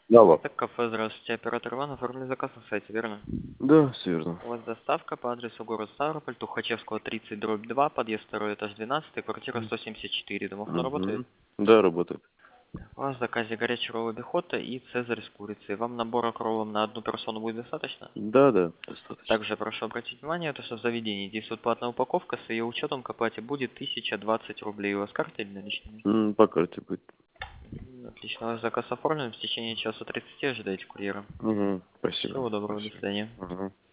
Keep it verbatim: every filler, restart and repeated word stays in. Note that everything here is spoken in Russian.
Алло. Так, кафе, здравствуйте. Оператор Иван, оформили заказ на сайте, верно? Да, все верно. У вас доставка по адресу город Ставрополь, Тухачевского, тридцать, дробь два, подъезд второй, этаж двенадцать, квартира сто семьдесят четыре. Домофон работает? Угу. Да, работает. У вас в заказе горячий ролл бихота и цезарь с курицей. Вам набора к роллам на одну персону будет достаточно? Да, да, достаточно. Также прошу обратить внимание, то, что в заведении действует платная упаковка, с ее учетом к оплате будет тысяча двадцать рублей. У вас карта или наличными? М, По карте будет. М, Отлично, ваш заказ оформлен. В течение часа тридцати ожидайте курьера. Угу. Спасибо. Всего доброго, до Спасибо. свидания. Угу.